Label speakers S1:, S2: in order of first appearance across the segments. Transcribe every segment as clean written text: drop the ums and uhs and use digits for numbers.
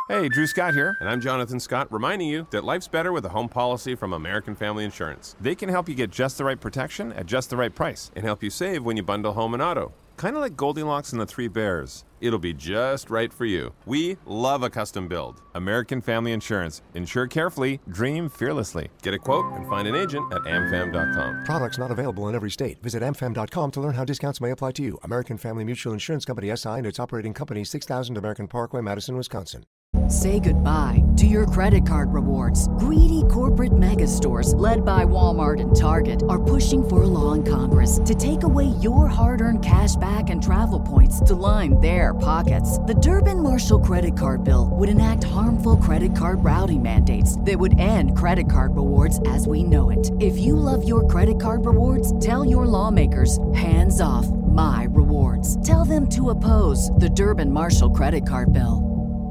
S1: Hey, Drew Scott here, and I'm Jonathan Scott, reminding you that life's better with a home policy from American Family Insurance. They can help you get just the right protection at just the right price and help you save when you bundle home and auto. Kind of like Goldilocks and the Three Bears. It'll be just right for you. We love a custom build. American Family Insurance. Insure carefully, dream fearlessly. Get a quote and find an agent at amfam.com.
S2: Products not available in every state. Visit amfam.com to learn how discounts may apply to you. American Family Mutual Insurance Company, SI, and its operating company, 6000 American Parkway, Madison, Wisconsin.
S3: Say goodbye to your credit card rewards. Greedy corporate mega stores, led by Walmart and Target, are pushing for a law in Congress to take away your hard-earned cash back and travel points to line their pockets. The Durbin-Marshall credit card bill would enact harmful credit card routing mandates that would end credit card rewards as we know it. If you love your credit card rewards, tell your lawmakers, hands off my rewards. Tell them to oppose the Durbin-Marshall credit card bill.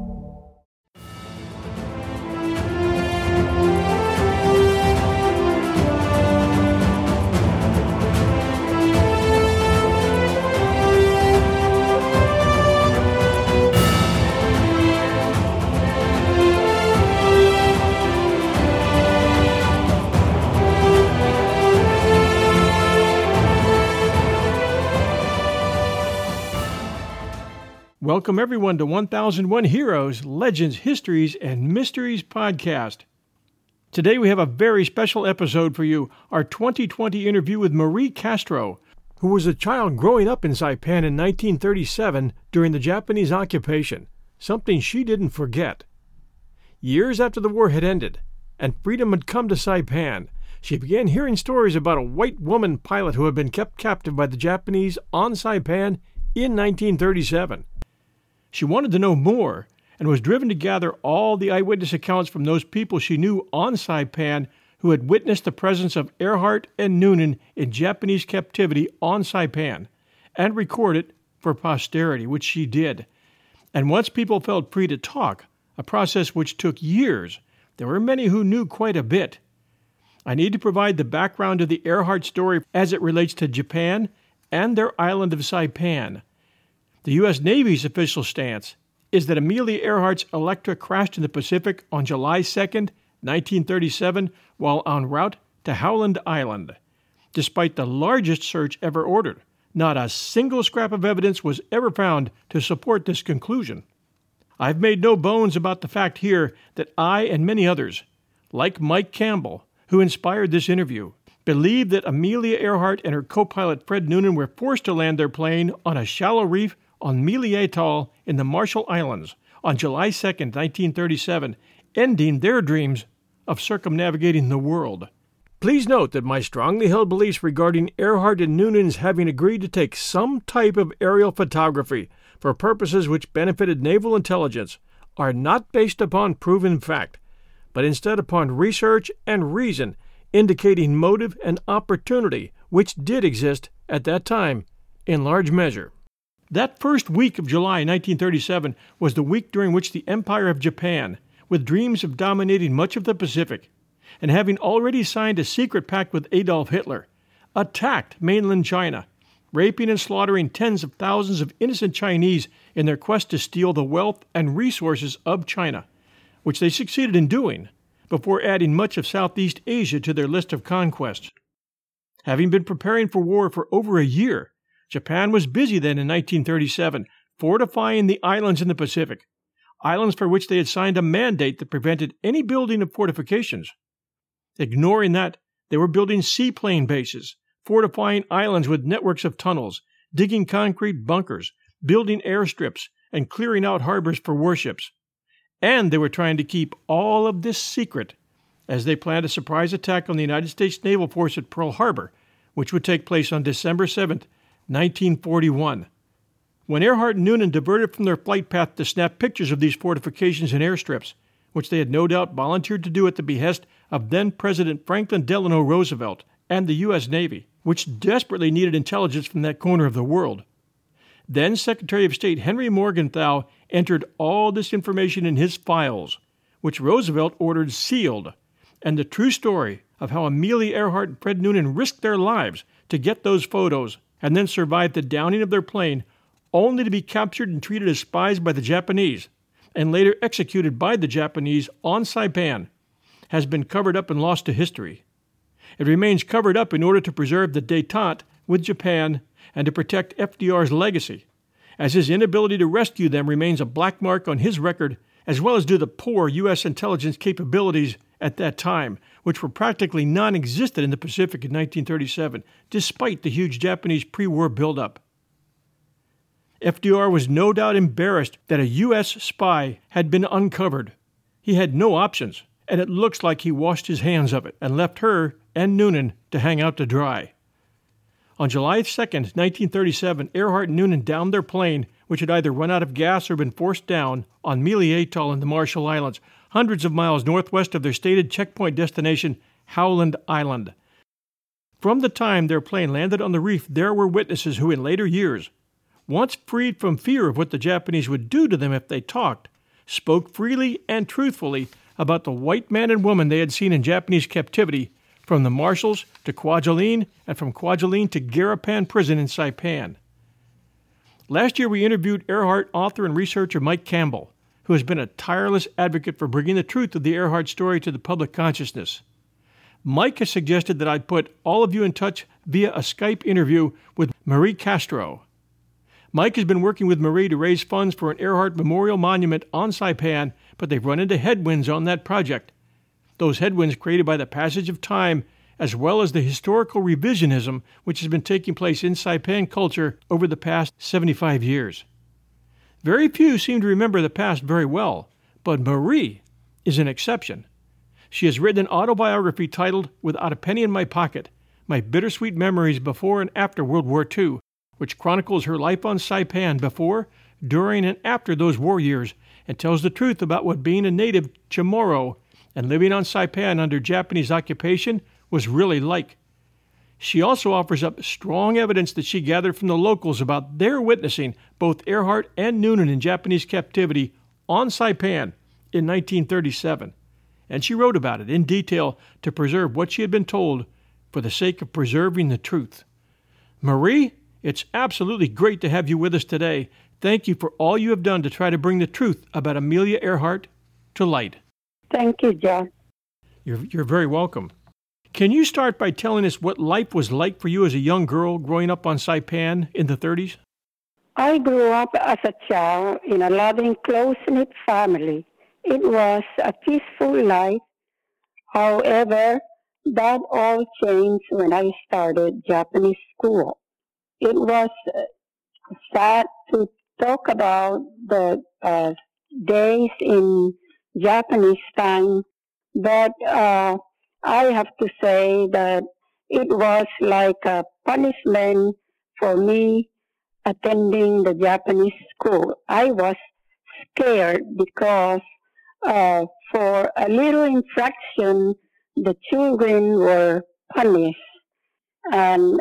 S4: Welcome everyone to 1001 Heroes, Legends, Histories, and Mysteries podcast. Today we have a very special episode for you, our 2020 interview with Marie Castro, who was a child growing up in Saipan in 1937 during the Japanese occupation, something she didn't forget. Years after the war had ended and freedom had come to Saipan, she began hearing stories about a white woman pilot who had been kept captive by the Japanese on Saipan in 1937. She wanted to know more and was driven to gather all the eyewitness accounts from those people she knew on Saipan who had witnessed the presence of Earhart and Noonan in Japanese captivity on Saipan and record it for posterity, which she did. And once people felt free to talk, a process which took years, there were many who knew quite a bit. I need to provide the background of the Earhart story as it relates to Japan and their island of Saipan. The U.S. Navy's official stance is that Amelia Earhart's Electra crashed in the Pacific on July 2, 1937, while en route to Howland Island. Despite the largest search ever ordered, not a single scrap of evidence was ever found to support this conclusion. I've made no bones about the fact here that I and many others, like Mike Campbell, who inspired this interview, believe that Amelia Earhart and her co-pilot Fred Noonan were forced to land their plane on a shallow reef on Mealy Atoll in the Marshall Islands on July 2, 1937, ending their dreams of circumnavigating the world. Please note that my strongly held beliefs regarding Earhart and Noonan's having agreed to take some type of aerial photography for purposes which benefited naval intelligence are not based upon proven fact, but instead upon research and reason indicating motive and opportunity which did exist at that time in large measure. That first week of July 1937 was the week during which the Empire of Japan, with dreams of dominating much of the Pacific, and having already signed a secret pact with Adolf Hitler, attacked mainland China, raping and slaughtering tens of thousands of innocent Chinese in their quest to steal the wealth and resources of China, which they succeeded in doing, before adding much of Southeast Asia to their list of conquests. Having been preparing for war for over a year, Japan was busy then in 1937, fortifying the islands in the Pacific, islands for which they had signed a mandate that prevented any building of fortifications. Ignoring that, they were building seaplane bases, fortifying islands with networks of tunnels, digging concrete bunkers, building airstrips, and clearing out harbors for warships. And they were trying to keep all of this secret as they planned a surprise attack on the United States Naval Force at Pearl Harbor, which would take place on December 7, 1941. When Earhart and Noonan diverted from their flight path to snap pictures of these fortifications and airstrips, which they had no doubt volunteered to do at the behest of then-President Franklin Delano Roosevelt and the U.S. Navy, which desperately needed intelligence from that corner of the world. Then Secretary of State Henry Morgenthau entered all this information in his files, which Roosevelt ordered sealed, and the true story of how Amelia Earhart and Fred Noonan risked their lives to get those photos and then survived the downing of their plane only to be captured and treated as spies by the Japanese, and later executed by the Japanese on Saipan, has been covered up and lost to history. It remains covered up in order to preserve the détente with Japan and to protect FDR's legacy, as his inability to rescue them remains a black mark on his record, as well as do the poor U.S. intelligence capabilities at that time, which were practically non-existent in the Pacific in 1937, despite the huge Japanese pre-war buildup. FDR was no doubt embarrassed that a U.S. spy had been uncovered. He had no options, and it looks like he washed his hands of it and left her and Noonan to hang out to dry. On July 2, 1937, Earhart and Noonan downed their plane, which had either run out of gas or been forced down, on Mealy Atoll in the Marshall Islands, hundreds of miles northwest of their stated checkpoint destination, Howland Island. From the time their plane landed on the reef, there were witnesses who, in later years, once freed from fear of what the Japanese would do to them if they talked, spoke freely and truthfully about the white man and woman they had seen in Japanese captivity, from the Marshalls to Kwajalein and from Kwajalein to Garapan Prison in Saipan. Last year we interviewed Earhart author and researcher Mike Campbell, who has been a tireless advocate for bringing the truth of the Earhart story to the public consciousness. Mike has suggested that I put all of you in touch via a Skype interview with Marie Castro. Mike has been working with Marie to raise funds for an Earhart Memorial Monument on Saipan, but they've run into headwinds on that project. Those headwinds created by the passage of time, as well as the historical revisionism which has been taking place in Saipan culture over the past 75 years. Very few seem to remember the past very well, but Marie is an exception. She has written an autobiography titled Without a Penny in My Pocket, My Bittersweet Memories Before and After World War II, which chronicles her life on Saipan before, during, and after those war years, and tells the truth about what being a native Chamorro and living on Saipan under Japanese occupation was really like. She also offers up strong evidence that she gathered from the locals about their witnessing both Earhart and Noonan in Japanese captivity on Saipan in 1937, and she wrote about it in detail to preserve what she had been told for the sake of preserving the truth. Marie, it's absolutely great to have you with us today. Thank you for all you have done to try to bring the truth about Amelia Earhart to light.
S5: Thank you, John.
S4: You're very welcome. Can you start by telling us what life was like for you as a young girl growing up on Saipan in the 30s?
S5: I grew up as a child in a loving, close-knit family. It was a peaceful life. However, that all changed when I started Japanese school. It was sad to talk about the days in Japanese time, but I have to say that it was like a punishment for me attending the Japanese school. I was scared because for a little infraction, the children were punished. And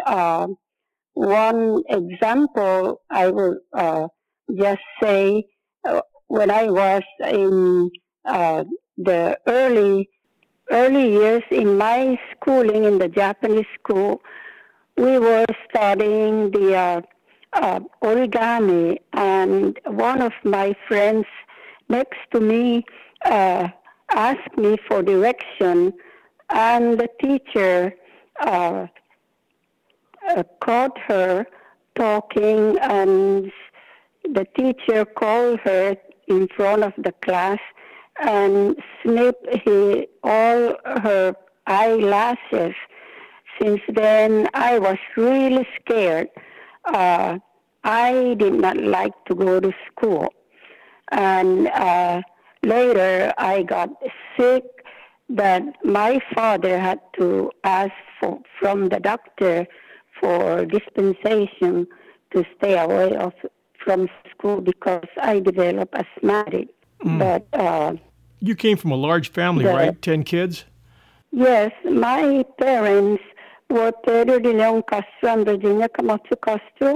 S5: one example I will just say, when I was in the early years in my schooling in the Japanese school, we were studying the origami, and one of my friends next to me asked me for direction, and the teacher caught her talking, and the teacher called her in front of the class and snipped all her eyelashes. Since then, I was really scared. I did not like to go to school. And later, I got sick that my father had to ask from the doctor for dispensation to stay away from school because I developed asthmatic. But
S4: you came from a large family, right? 10 kids?
S5: Yes, my parents were Pedro de Leon Castro and Virginia Camacho Castro.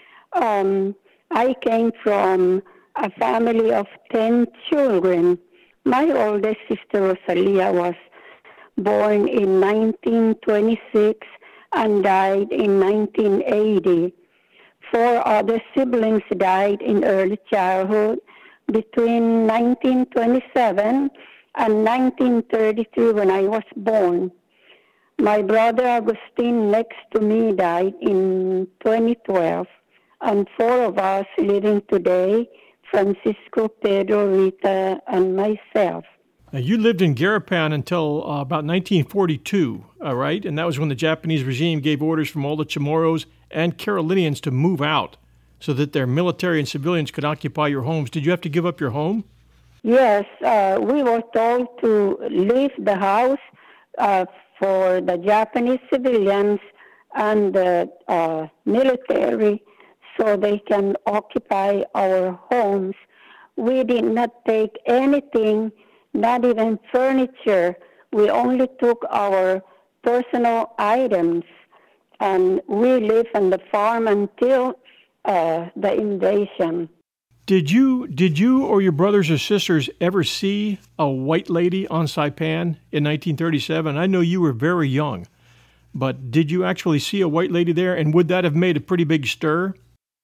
S5: I came from a family of 10 children. My oldest sister, Rosalia, was born in 1926 and died in 1980. 4 other siblings died in early childhood. between 1927 and 1933 when I was born. My brother Agustin next to me died in 2012, and four of us living today, Francisco, Pedro, Rita, and myself.
S4: Now, you lived in Garapan until about 1942, right? And that was when the Japanese regime gave orders from all the Chamorros and Carolinians to move out so that their military and civilians could occupy your homes. Did you have to give up your home?
S5: Yes, we were told to leave the house for the Japanese civilians and the military so they can occupy our homes. We did not take anything, not even furniture. We only took our personal items, and we lived on the farm until the invasion.
S4: Did you or your brothers or sisters ever see a white lady on Saipan in 1937? I know you were very young, but did you actually see a white lady there, and would that have made a pretty big stir?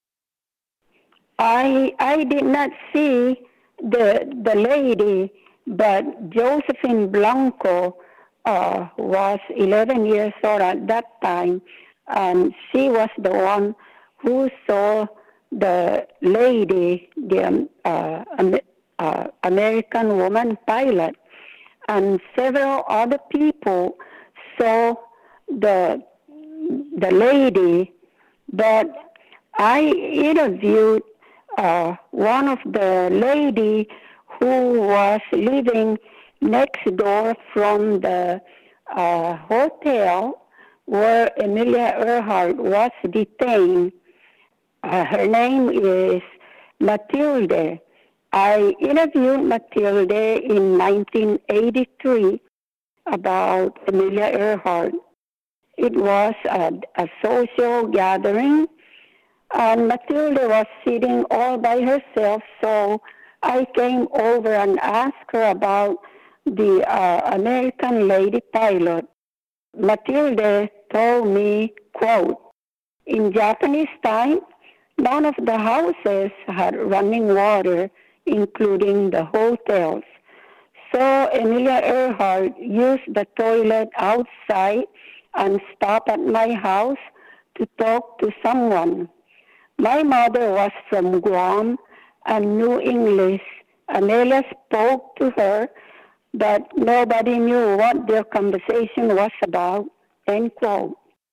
S5: I did not see the lady, but Josephine Blanco was 11 years old at that time, and she was the one who saw the lady, the American woman pilot, and several other people saw the lady. But I interviewed one of the lady who was living next door from the hotel where Amelia Earhart was detained. Her name is Matilde. I interviewed Matilde in 1983 about Amelia Earhart. It was a social gathering, and Matilde was sitting all by herself, so I came over and asked her about the American lady pilot. Matilde told me, quote, "In Japanese time, none of the houses had running water, including the hotels. So Amelia Earhart used the toilet outside and stopped at my house to talk to someone. My mother was from Guam and knew English. Amelia spoke to her, but nobody knew what their conversation was about," end quote.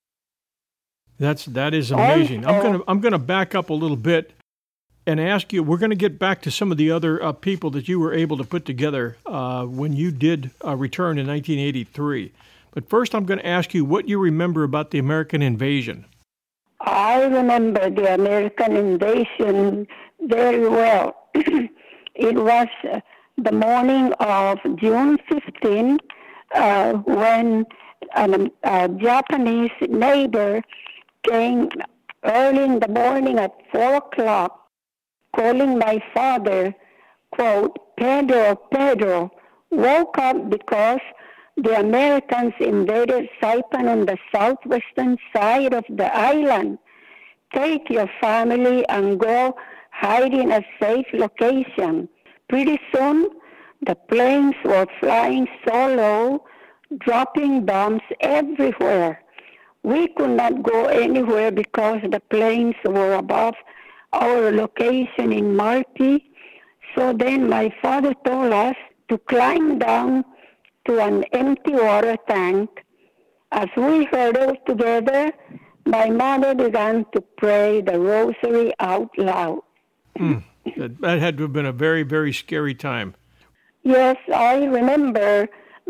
S4: That is amazing. I'm gonna back up a little bit and ask you. We're going to get back to some of the other people that you were able to put together when you did return in 1983. But first, I'm going to ask you what you remember about the American invasion.
S5: I remember the American invasion very well. It was the morning of June 15 when a Japanese neighbor came early in the morning at 4 o'clock, calling my father, quote, Pedro, woke up because the Americans invaded Saipan on the southwestern side of the island. Take your family and go hide in a safe location. Pretty soon, the planes were flying so low, dropping bombs everywhere. We could not go anywhere because the planes were above our location in Marti. So then my father told us to climb down to an empty water tank. As we hurtled together, my mother began to pray the rosary out loud.
S4: That had to have been a very, very scary time.
S5: Yes, I remember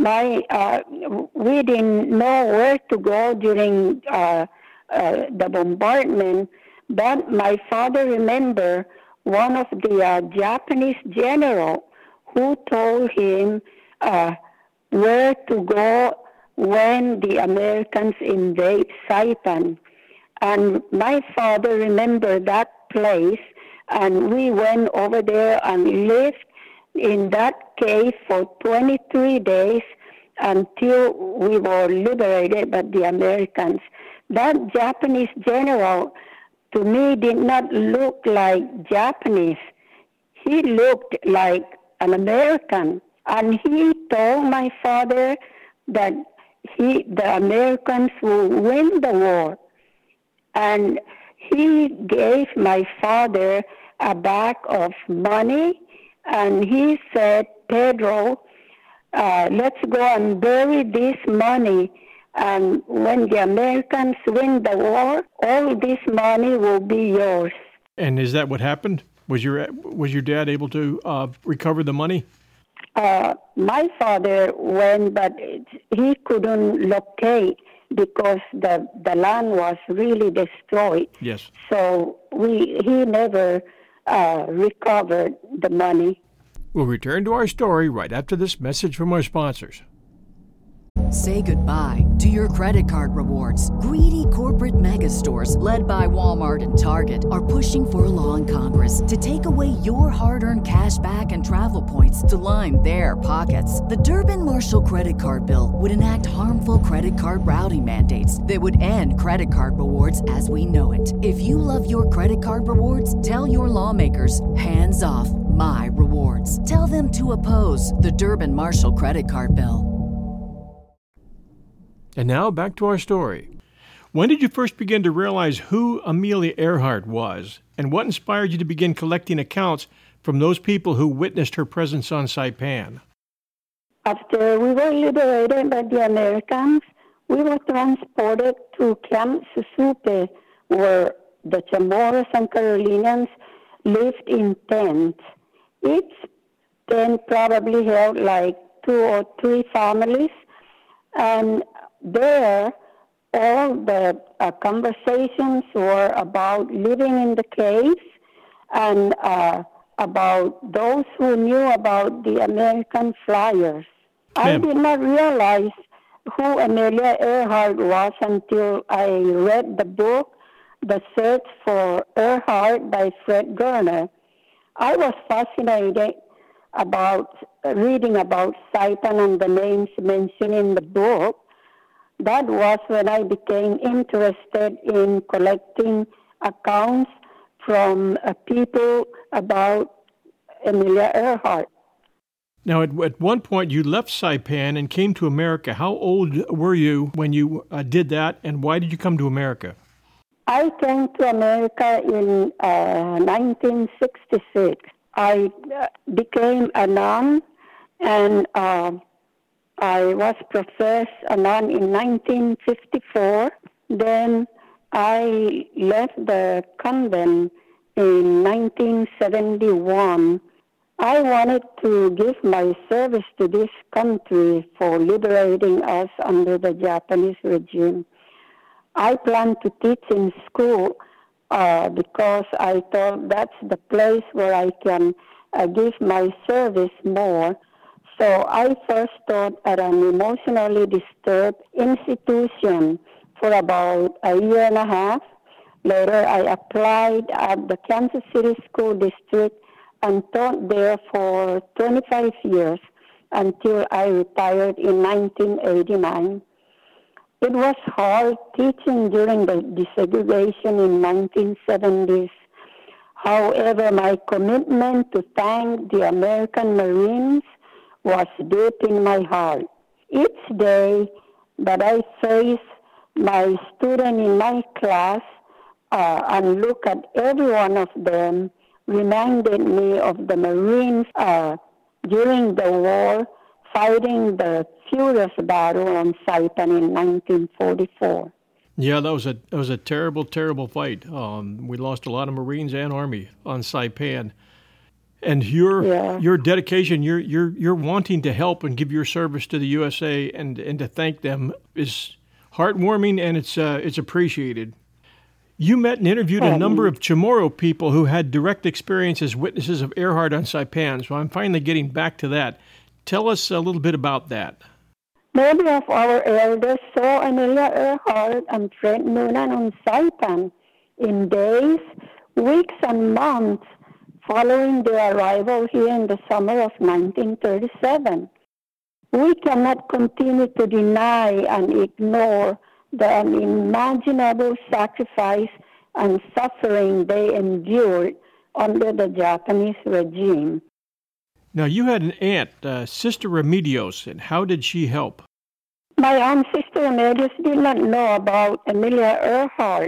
S5: we didn't know where to go during the bombardment, but my father remembered one of the Japanese general who told him where to go when the Americans invade Saipan. And my father remembered that place, and we went over there and lived in that cave for 23 days until we were liberated by the Americans. That Japanese general, to me, did not look like Japanese. he looked like an American. And he told my father that the Americans will win the war. And he gave my father a bag of money, and he said, Pedro, let's go and bury this money. And when the Americans win the war, all this money will be yours.
S4: And is that what happened? Was your dad able to recover the money?
S5: My father went, but he couldn't locate because the land was really destroyed.
S4: Yes.
S5: So he never recovered the money.
S4: We'll return to our story right after this message from our sponsors.
S3: Say goodbye to your credit card rewards. Greedy corporate mega stores, led by Walmart and Target, are pushing for a law in Congress to take away your hard-earned cash back and travel points to line their pockets. The Durbin-Marshall credit card bill would enact harmful credit card routing mandates that would end credit card rewards as we know it. If you love your credit card rewards, tell your lawmakers, hands off my rewards. Tell them to oppose the Durbin-Marshall credit card bill.
S4: And now back to our story. When did you first begin to realize who Amelia Earhart was, and what inspired you to begin collecting accounts from those people who witnessed her presence on Saipan?
S5: After we were liberated by the Americans, we were transported to Camp Susupe, where the Chamorros and Carolinians lived in tents. Each tent probably held like 2 or 3 families, and there, all the conversations were about living in the caves and about those who knew about the American flyers. I did not realize who Amelia Earhart was until I read the book, The Search for Earhart by Fred Gerner. I was fascinated about reading about Saipan and the names mentioned in the book. That was when I became interested in collecting accounts from people about Amelia Earhart.
S4: Now, at one point, you left Saipan and came to America. How old were you when you did that, and why did you come to America?
S5: I came to America in 1966. I became a nun, and I was professed a nun in 1954. Then I left the convent in 1971. I wanted to give my service to this country for liberating us under the Japanese regime. I planned to teach in school because I thought that's the place where I can give my service more. So I first taught at an emotionally disturbed institution for about a year and a half. Later, I applied at the Kansas City School District and taught there for 25 years until I retired in 1989. It was hard teaching during the desegregation in 1970s. However, my commitment to thank the American Marines was deep in my heart. Each day that I face my student in my class and look at every one of them reminded me of the Marines during the war fighting the furious battle on Saipan in 1944.
S4: Yeah, that was a terrible, terrible fight. We lost a lot of Marines and Army on Saipan. And your dedication, your wanting to help and give your service to the USA and to thank them is heartwarming, and it's appreciated. You met and interviewed a number of Chamorro people who had direct experience as witnesses of Earhart on Saipan, so I'm finally getting back to that. Tell us a little bit about that.
S5: Many of our elders saw Amelia Earhart and Fred Noonan on Saipan in days, weeks, and months following their arrival here in the summer of 1937. We cannot continue to deny and ignore the unimaginable sacrifice and suffering they endured under the Japanese regime.
S4: Now, you had an aunt, Sister Remedios, and how did she help?
S5: My aunt, Sister Remedios, did not know about Amelia Earhart,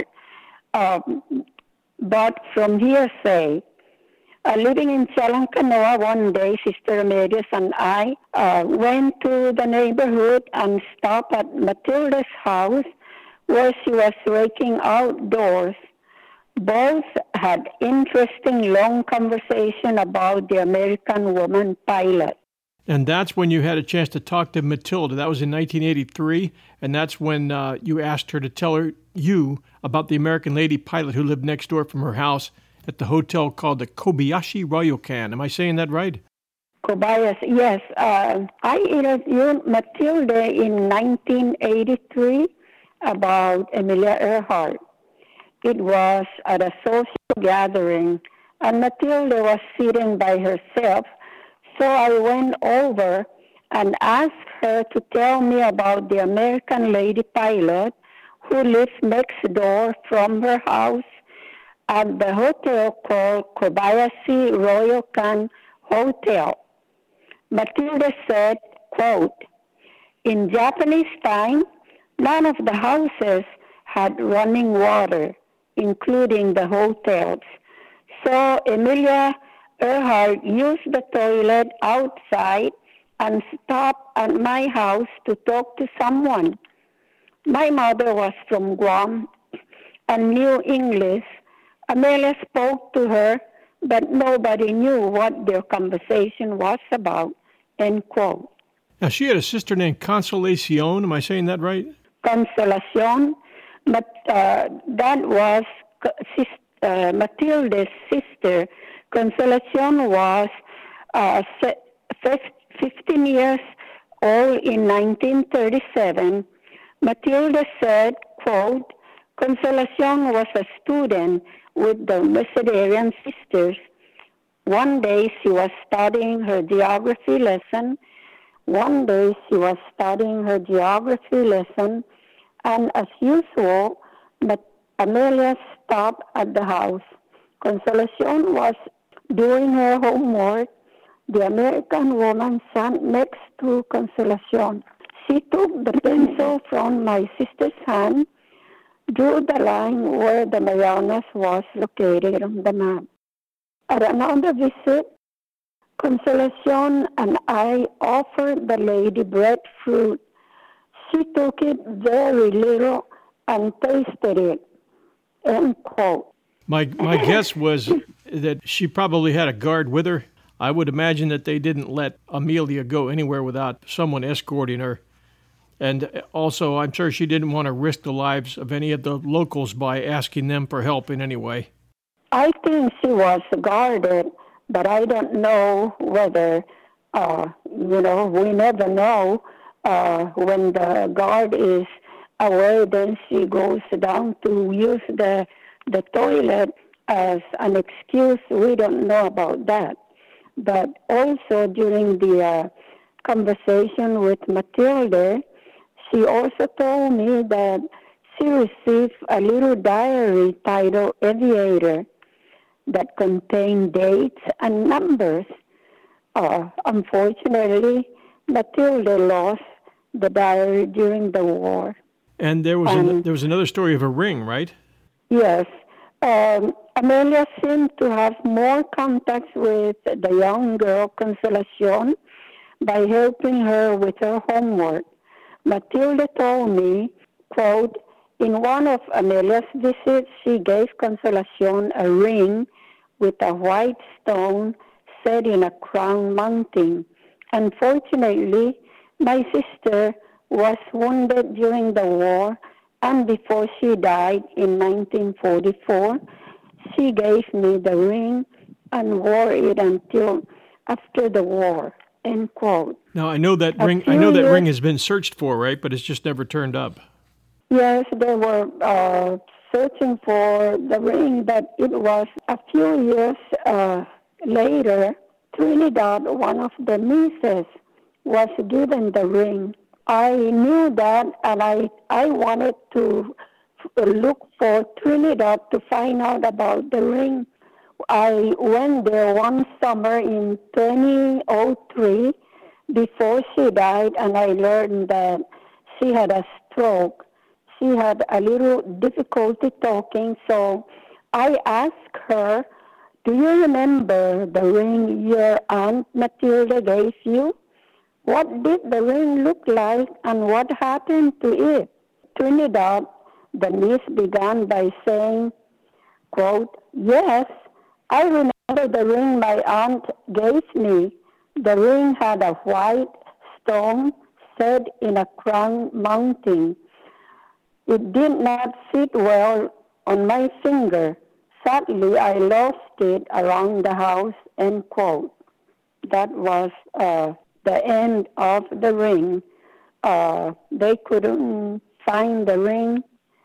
S5: but from hearsay. Living in Chalancanoa one day, Sister Remedios and I went to the neighborhood and stopped at Matilda's house where she was raking outdoors. Both had interesting long conversation about the American woman pilot.
S4: And that's when you had a chance to talk to Matilda. That was in 1983, and that's when you asked her to tell you about the American lady pilot who lived next door from her house at the hotel called the Kobayashi Ryokan. Am I saying that right?
S5: Kobayashi, yes. I interviewed Matilda in 1983 about Amelia Earhart. It was at a social gathering, and Matilda was sitting by herself, so I went over and asked her to tell me about the American lady pilot who lives next door from her house at the hotel called Kobayashi Ryokan Hotel. Matilda said, quote, "In Japanese time, none of the houses had running water, including the hotels. So Amelia Earhart used the toilet outside and stopped at my house to talk to someone. My mother was from Guam and knew English. Amelia spoke to her, but nobody knew what their conversation was about," end quote.
S4: Now, she had a sister named Consolacion. Am I saying that right?
S5: Consolacion, but that was Matilda's sister. Consolacion was 15 years old in 1937. Matilda said, quote, "Consolacion was a student with the Mercedarian sisters. One day she was studying her geography lesson. And as usual, Amelia stopped at the house. Consolacion was doing her homework. The American woman sat next to Consolacion. She took the pencil from my sister's hand, drew the line where the Marianas was located on the map. At another visit, Consolacion and I offered the lady breadfruit. She took it very little and tasted it," end quote.
S4: My guess was that she probably had a guard with her. I would imagine that they didn't let Amelia go anywhere without someone escorting her. And also, I'm sure she didn't want to risk the lives of any of the locals by asking them for help in any way.
S5: I think she was guarded, but I don't know whether, we never know. When the guard is away, then she goes down to use the toilet as an excuse. We don't know about that. But also during the conversation with Matilda, she also told me that she received a little diary titled Aviator that contained dates and numbers. Unfortunately, Matilda lost the diary during the war.
S4: And there was another story of a ring, right?
S5: Yes. Amelia seemed to have more contacts with the young girl Consolacion by helping her with her homework. Matilda told me, quote, "In one of Amelia's visits, she gave Consolacion a ring with a white stone set in a crown mounting. Unfortunately, my sister was wounded during the war, and before she died in 1944, she gave me the ring and wore it until after the war," end quote.
S4: Now, I know that ring has been searched for, right? But it's just never turned up.
S5: Yes, they were searching for the ring, but it was a few years later, Trinidad, one of the nieces, was given the ring. I knew that, and I wanted to look for Trinidad to find out about the ring. I went there one summer in 2003 before she died, and I learned that she had a stroke. She had a little difficulty talking, so I asked her, "Do you remember the ring your Aunt Matilda gave you? What did the ring look like, and what happened to it?" Trinidad, the niece, began by saying, quote, "Yes, I remember the ring my aunt gave me. The ring had a white stone set in a crown mounting. It did not fit well on my finger. Sadly, I lost it around the house," end quote. That was the end of the ring. They couldn't find the ring,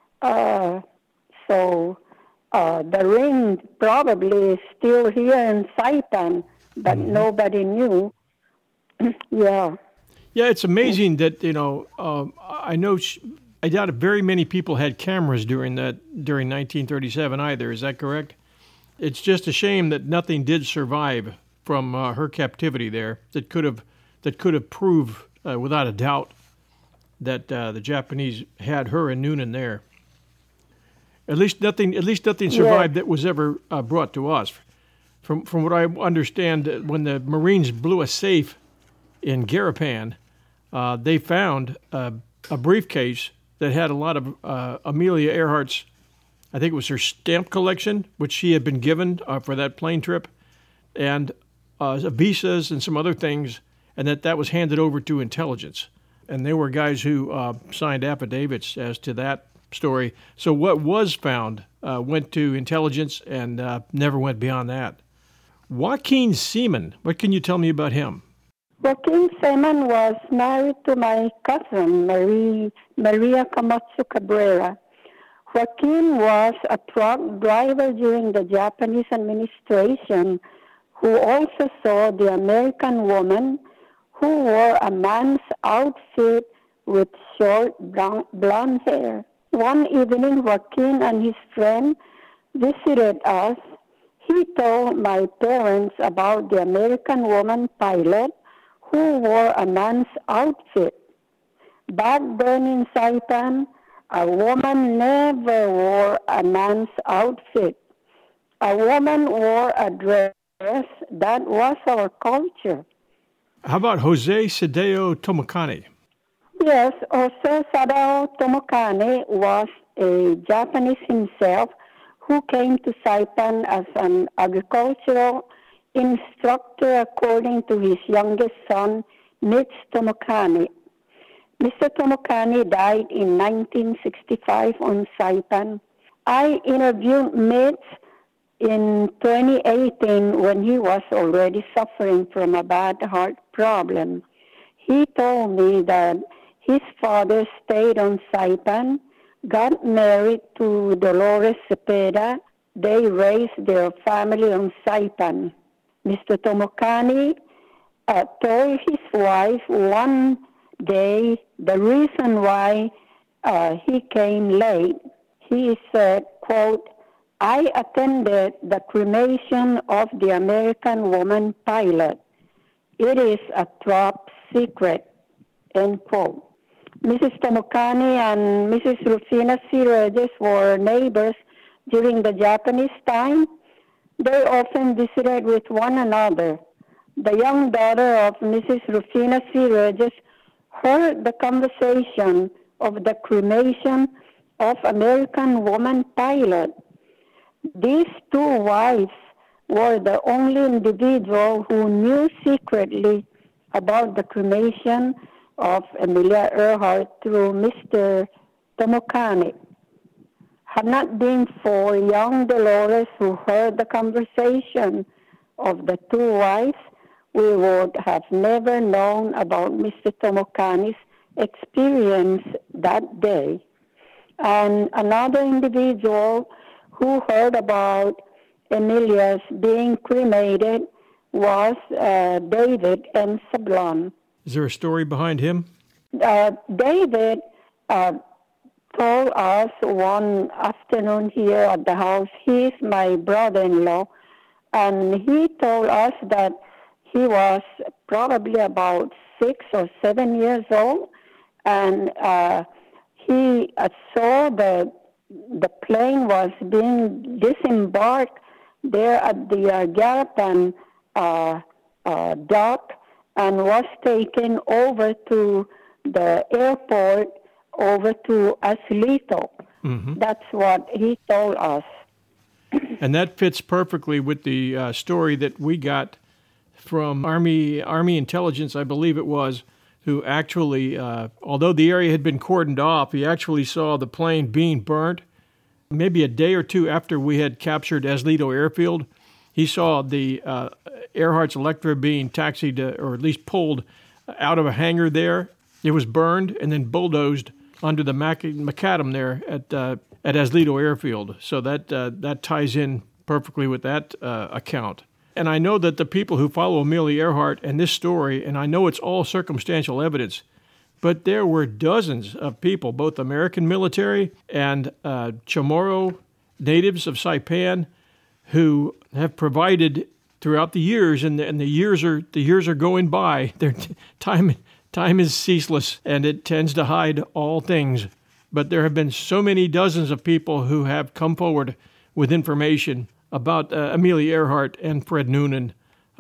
S5: so the ring probably is still here in Saipan, but nobody knew. Yeah.
S4: Yeah, it's amazing that, I know, I doubt if very many people had cameras during 1937 either. Is that correct? It's just a shame that nothing did survive from her captivity there that could have proved without a doubt that the Japanese had her and Noonan there. At least nothing survived that was ever brought to us. From what I understand, when the Marines blew a safe in Garapan, they found a briefcase that had a lot of Amelia Earhart's, I think it was her stamp collection, which she had been given for that plane trip, and visas and some other things, and that was handed over to intelligence. And there were guys who signed affidavits as to that story. So what was found went to intelligence and never went beyond that. Joaquin Seaman, what can you tell me about him?
S5: Joaquin Seaman was married to my cousin, Maria Camacho Cabrera. Joaquin was a truck driver during the Japanese administration who also saw the American woman who wore a man's outfit with short blonde hair. One evening, Joaquin and his friend visited us. He told my parents about the American woman pilot who wore a man's outfit. Back then in Saipan, a woman never wore a man's outfit. A woman wore a dress. That was our culture.
S4: How about Jose Sadao Tomokani?
S5: Yes, Jose Sadao Tomokani was a Japanese himself who came to Saipan as an agricultural instructor according to his youngest son, Mitch Tomokani. Mr. Tomokani died in 1965 on Saipan. I interviewed Mitch in 2018 when he was already suffering from a bad heart problem. He told me that his father stayed on Saipan, got married to Dolores Cepeda. They raised their family on Saipan. Mr. Tomokani told his wife one day the reason why he came late. He said, quote, "I attended the cremation of the American woman pilot. It is a top secret," end quote. Mrs. Tomokani and Mrs. Rufina C. Reyes were neighbors during the Japanese time. They often visited with one another. The young daughter of Mrs. Rufina C. Reyes heard the conversation of the cremation of American woman pilot. These two wives were the only individual who knew secretly about the cremation of Amelia Earhart through Mr. Tomokani. Had not been for young Dolores who heard the conversation of the two wives, we would have never known about Mr. Tomokani's experience that day. And another individual who heard about Amelia's being cremated was David M. Sablon.
S4: Is there a story behind him?
S5: David told us one afternoon here at the house, he's my brother-in-law, And he told us that he was probably about 6 or 7 years old, and he saw the plane was being disembarked there at the Gallatin dock and was taken over to the airport, over to Aslito. Mm-hmm. That's what he told us.
S4: And that fits perfectly with the story that we got from Army intelligence, I believe it was, who actually, although the area had been cordoned off, he actually saw the plane being burnt. Maybe a day or two after we had captured Aslito Airfield, he saw the Earhart's Electra being taxied, or at least pulled out of a hangar there. It was burned and then bulldozed under the macadam there at Aslito Airfield. So that ties in perfectly with that account. And I know that the people who follow Amelia Earhart and this story, and I know it's all circumstantial evidence, but there were dozens of people, both American military and Chamorro natives of Saipan, who have provided throughout the years, and the years are going by. Their time is ceaseless, and it tends to hide all things. But there have been so many dozens of people who have come forward with information about Amelia Earhart and Fred Noonan.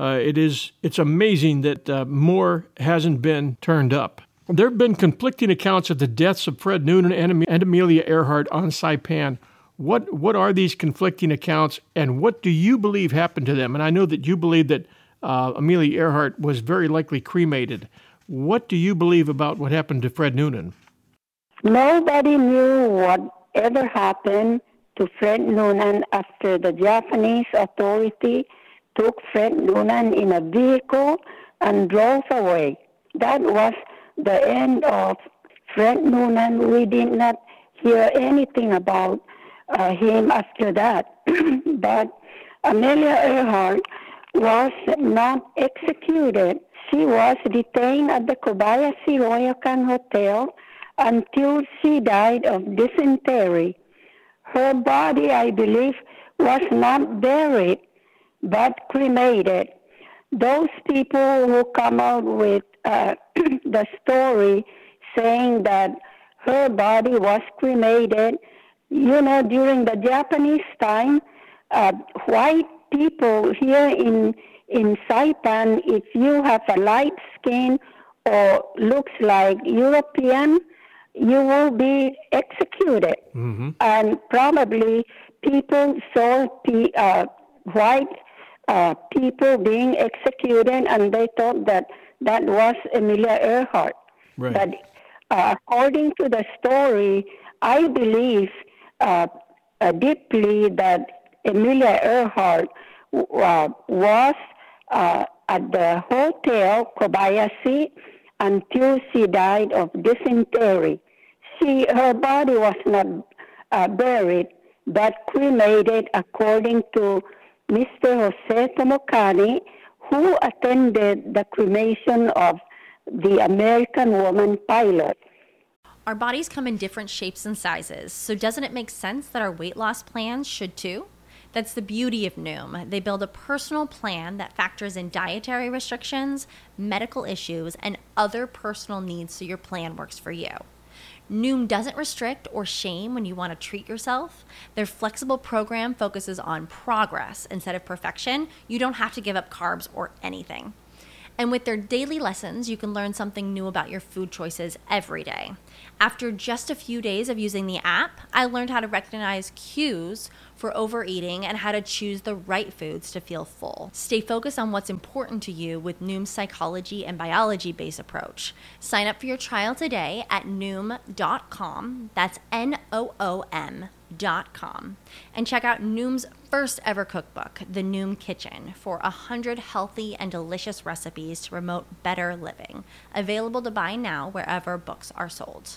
S4: It's amazing that more hasn't been turned up. There have been conflicting accounts of the deaths of Fred Noonan and Amelia Earhart on Saipan. What are these conflicting accounts, and what do you believe happened to them? And I know that you believe that Amelia Earhart was very likely cremated. What do you believe about what happened to Fred Noonan?
S5: Nobody knew what ever happened to Fred Noonan after the Japanese authority took Fred Noonan in a vehicle and drove away. That was the end of Fred Noonan. We did not hear anything about him after that. But Amelia Earhart was not executed. She was detained at the Kobayashi Ryokan Hotel until she died of dysentery. Her body, I believe, was not buried, but cremated. Those people who come out with the story saying that her body was cremated, during the Japanese time, white people here in Saipan, if you have a light skin or looks like European, you will be executed. Mm-hmm. And probably people saw white people being executed, and they thought that was Amelia Earhart.
S4: Right.
S5: But according to the story, I believe deeply that Amelia Earhart was at the Hotel Kobayashi until she died of dysentery. Her body was not buried, but cremated, according to Mr. Jose Tomokani, who attended the cremation of the American woman pilot.
S6: Our bodies come in different shapes and sizes, so doesn't it make sense that our weight loss plans should too? That's the beauty of Noom. They build a personal plan that factors in dietary restrictions, medical issues, and other personal needs so your plan works for you. Noom doesn't restrict or shame when you want to treat yourself. Their flexible program focuses on progress instead of perfection. You don't have to give up carbs or anything. And with their daily lessons, you can learn something new about your food choices every day. After just a few days of using the app, I learned how to recognize cues for overeating and how to choose the right foods to feel full. Stay focused on what's important to you with Noom's psychology and biology-based approach. Sign up for your trial today at Noom.com. That's Noom.com. And check out Noom's first ever cookbook, The Noom Kitchen, for 100 healthy and delicious recipes to promote better living. Available to buy now wherever books are sold.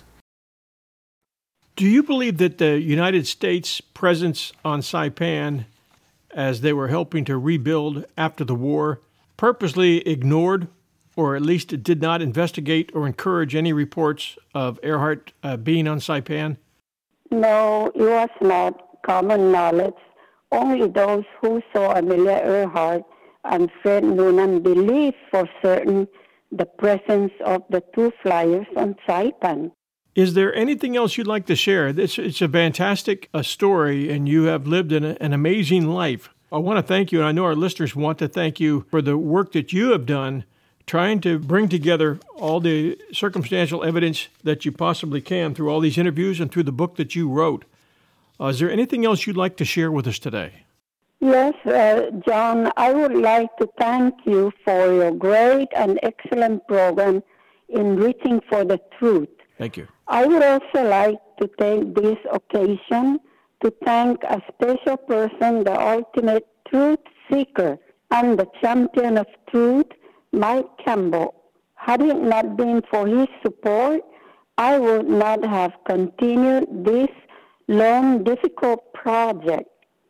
S4: Do you believe that the United States presence on Saipan, as they were helping to rebuild after the war, purposely ignored or at least did not investigate or encourage any reports of Earhart being on Saipan?
S5: No, it was not common knowledge Only those who saw Amelia Earhart and Fred Noonan believed for certain the presence of the two flyers on Saipan.
S4: Is there anything else you'd like to share? It's a fantastic story, and you have lived an amazing life. I want to thank you, and I know our listeners want to thank you for the work that you have done trying to bring together all the circumstantial evidence that you possibly can through all these interviews and through the book that you wrote. Is there anything else you'd like to share with us today?
S5: Yes, John, I would like to thank you for your great and excellent program in Reaching for the Truth.
S4: Thank you.
S5: I would also like to take this occasion to thank a special person, the ultimate truth seeker and the champion of truth, Mike Campbell. Had it not been for his support, I would not have continued this long, difficult project.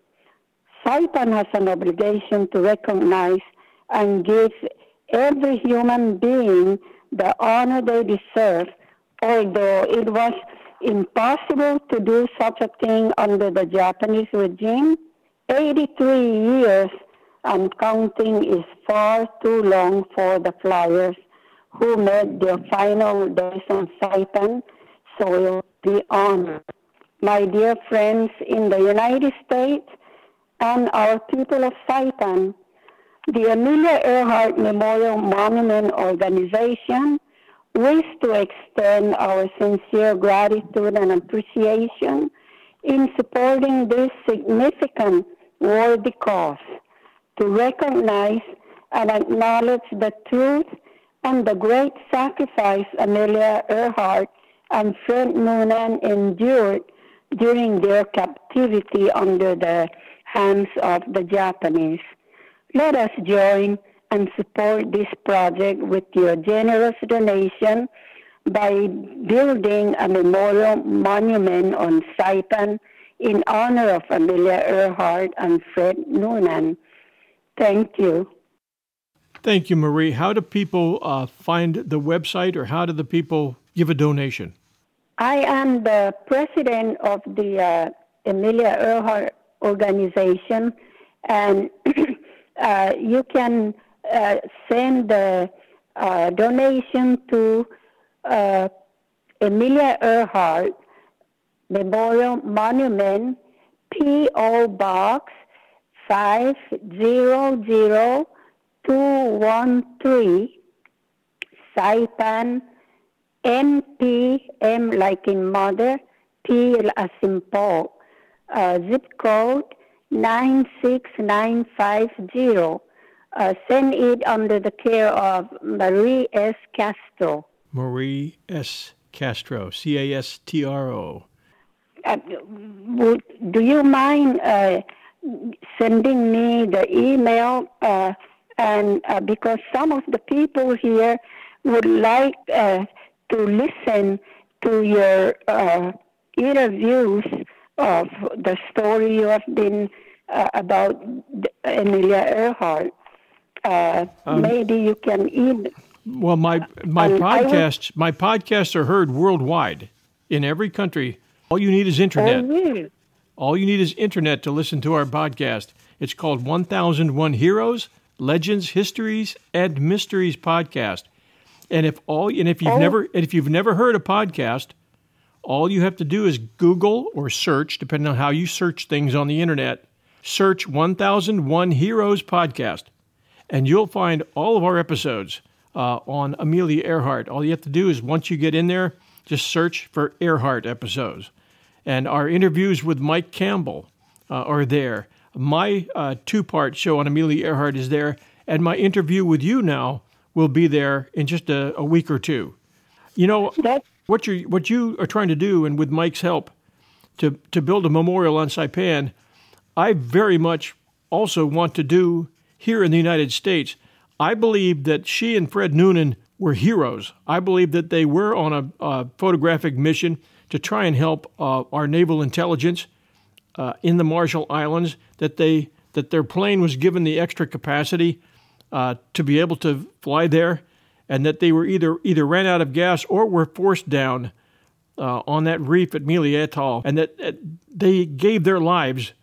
S5: Saipan has an obligation to recognize and give every human being the honor they deserve, although it was impossible to do such a thing under the Japanese regime. 83 years and counting is far too long for the flyers who made their final days on Saipan soil the honor. My dear friends in the United States and our people of Saipan, the Amelia Earhart Memorial Monument Organization wish to extend our sincere gratitude and appreciation in supporting this significant worthy cause to recognize and acknowledge the truth and the great sacrifice Amelia Earhart and Fred Noonan endured during their captivity under the hands of the Japanese. Let us join and support this project with your generous donation by building a memorial monument on Saipan in honor of Amelia Earhart and Fred Noonan. Thank you.
S4: Thank you, Marie. How do people find the website, or how do the people give a donation?
S5: I am the president of the Amelia Earhart organization, and you can send the donation to Amelia Earhart Memorial Monument, P.O. Box 500213, Saipan, M like in mother, P as in Paul, zip code 96950. Send it under the care of Marie S. Castro.
S4: Marie S. Castro, Castro.
S5: Do you mind sending me the email? And because some of the people here would like to listen to your interviews of the story you have been about Amelia Earhart. Maybe you can even.
S4: Well, my podcasts are heard worldwide in every country. All you need is internet.
S5: Oh, really?
S4: All you need is internet to listen to our podcast. It's called 1001 Heroes, Legends, Histories, and Mysteries Podcast. And if you've never heard a podcast, all you have to do is Google or search, depending on how you search things on the internet, search 1001 Heroes Podcast, and you'll find all of our episodes on Amelia Earhart. All you have to do is, once you get in there, just search for Earhart episodes. And our interviews with Mike Campbell are there. My two-part show on Amelia Earhart is there, and my interview with you now will be there in just a week or two. You know, what you are trying to do, and with Mike's help, to build a memorial on Saipan, I very much also want to do here in the United States. I believe that she and Fred Noonan were heroes. I believe that they were on a photographic mission to try and help our naval intelligence in the Marshall Islands, that their plane was given the extra capacity to be able to fly there, and that they were either ran out of gas or were forced down on that reef at Mealy Atoll, and that they gave their lives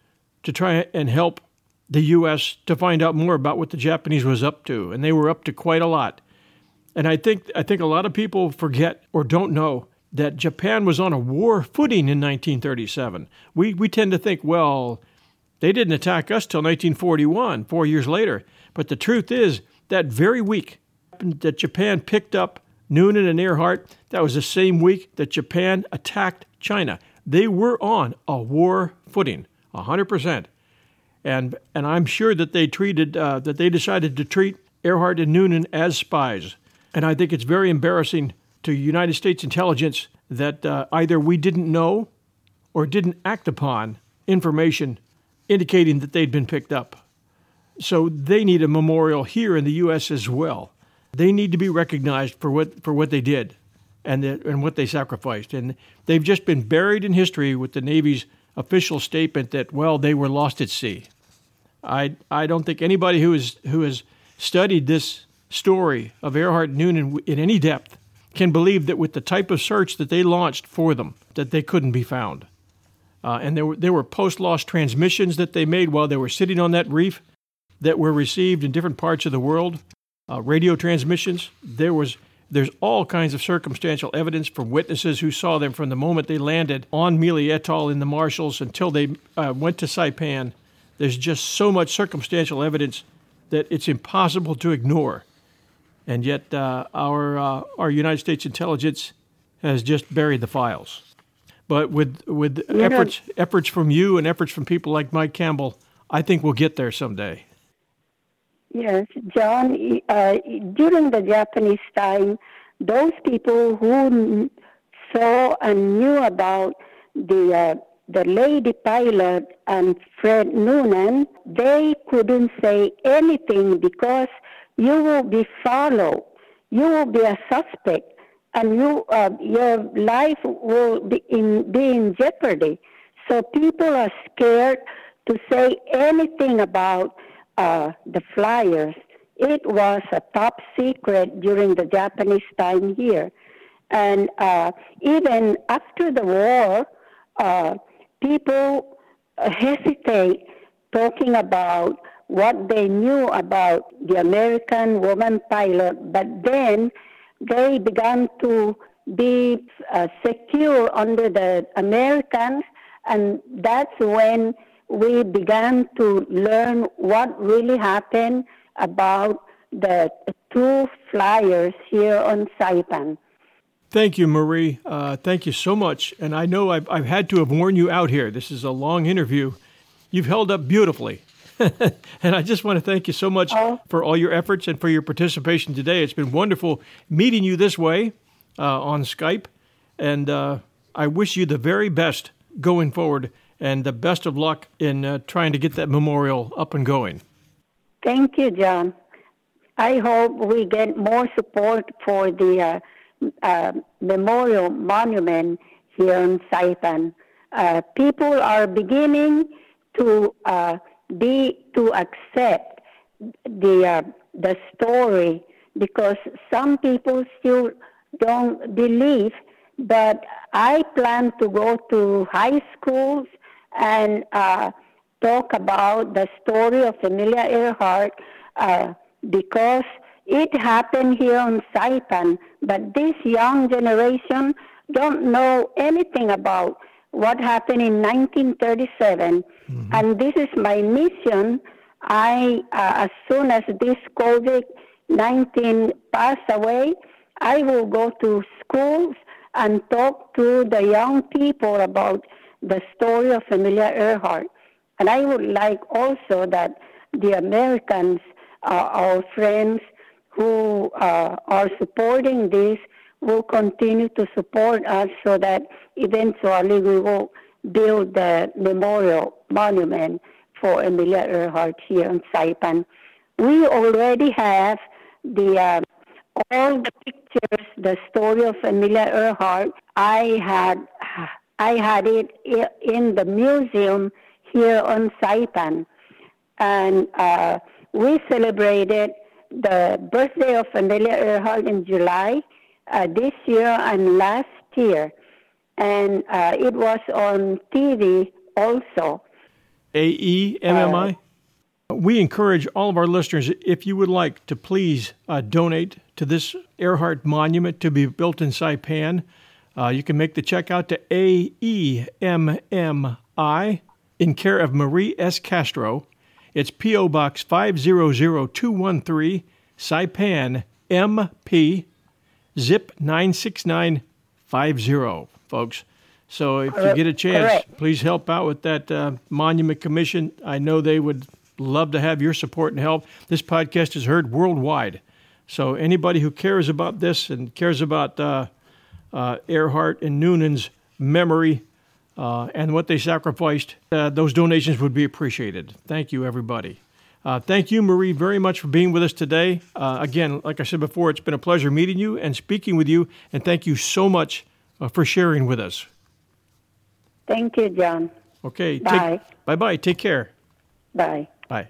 S4: to try and help the U.S. to find out more about what the Japanese was up to, and they were up to quite a lot. And I think a lot of people forget or don't know that Japan was on a war footing in 1937. We tend to think, well, they didn't attack us till 1941, 4 years later. But the truth is, that very week that Japan picked up Noonan and Earhart, that was the same week that Japan attacked China. They were on a war footing, 100%. And I'm sure that they decided to treat Earhart and Noonan as spies. And I think it's very embarrassing to United States intelligence that either we didn't know or didn't act upon information indicating that they'd been picked up. So they need a memorial here in the U.S. as well. They need to be recognized for what they did and what they sacrificed. And they've just been buried in history with the Navy's official statement that, well, they were lost at sea. I don't think anybody who has studied this story of Earhart and Noonan in any depth can believe that with the type of search that they launched for them, that they couldn't be found. And there were post-loss transmissions that they made while they were sitting on that reef that were received in different parts of the world, radio transmissions. There's all kinds of circumstantial evidence from witnesses who saw them from the moment they landed on Mealy Atoll in the Marshalls until they went to Saipan. There's just so much circumstantial evidence that it's impossible to ignore. And yet our United States intelligence has just buried the files. But with efforts from you and efforts from people like Mike Campbell, I think we'll get there someday.
S5: Yes, John, during the Japanese time, those people who saw and knew about the lady pilot and Fred Noonan, they couldn't say anything because you will be followed. You will be a suspect, and your life will be in jeopardy. So people are scared to say anything about the flyers. It was a top secret during the Japanese time here. And even after the war, people hesitate talking about what they knew about the American woman pilot, but then they began to be secure under the Americans, and that's when we began to learn what really happened about the two flyers here on Saipan.
S4: Thank you, Marie. Thank you so much. And I know I've had to have worn you out here. This is a long interview. You've held up beautifully. And I just want to thank you so much for all your efforts and for your participation today. It's been wonderful meeting you this way on Skype. And I wish you the very best going forward and the best of luck in trying to get that memorial up and going.
S5: Thank you, John. I hope we get more support for the memorial monument here in Saipan. People are beginning to accept the story because some people still don't believe. But I plan to go to high schools and talk about the story of Amelia Earhart because it happened here on Saipan, but this young generation don't know anything about what happened in 1937. Mm-hmm. And this is my mission. As soon as this COVID-19 pass away, I will go to schools and talk to the young people about the story of Amelia Earhart. And I would like also that the Americans, our friends who are supporting this, will continue to support us so that eventually we will build the memorial monument for Amelia Earhart here in Saipan. We already have all the pictures, the story of Amelia Earhart. I had it in the museum here on Saipan. And we celebrated the birthday of Amelia Earhart in July this year and last year. And it was on TV also.
S4: AEMMI. We encourage all of our listeners, if you would like to please donate to this Earhart Monument to be built in Saipan, you can make the check out to AEMMI in care of Marie S. Castro. It's P.O. Box 500213, Saipan, MP, zip 96950, folks. So if you get a chance, please help out with that Monument Commission. I know they would love to have your support and help. This podcast is heard worldwide. So anybody who cares about this and cares about Earhart and Noonan's memory and what they sacrificed, those donations would be appreciated. Thank you, everybody. Thank you, Marie, very much for being with us today. Again, like I said before, it's been a pleasure meeting you and speaking with you, and thank you so much for sharing with us.
S5: Thank you, John.
S4: Okay.
S5: Bye.
S4: Bye-bye. Take care.
S5: Bye.
S4: Bye.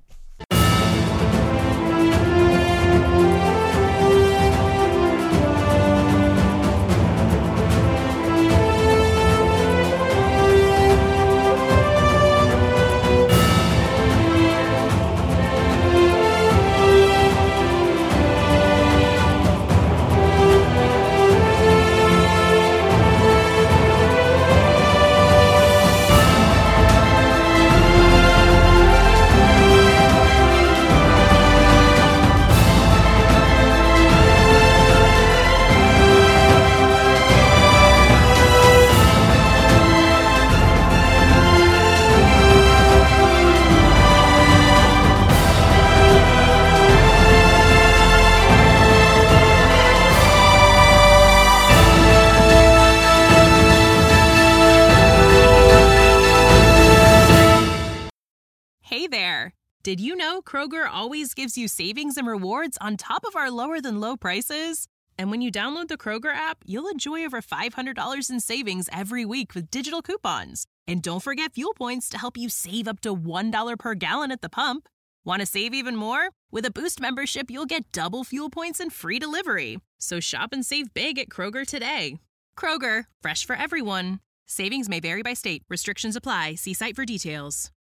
S7: Hey there! Did you know Kroger always gives you savings and rewards on top of our lower-than-low prices? And when you download the Kroger app, you'll enjoy over $500 in savings every week with digital coupons. And don't forget fuel points to help you save up to $1 per gallon at the pump. Want to save even more? With a Boost membership, you'll get double fuel points and free delivery. So shop and save big at Kroger today. Kroger, fresh for everyone. Savings may vary by state. Restrictions apply. See site for details.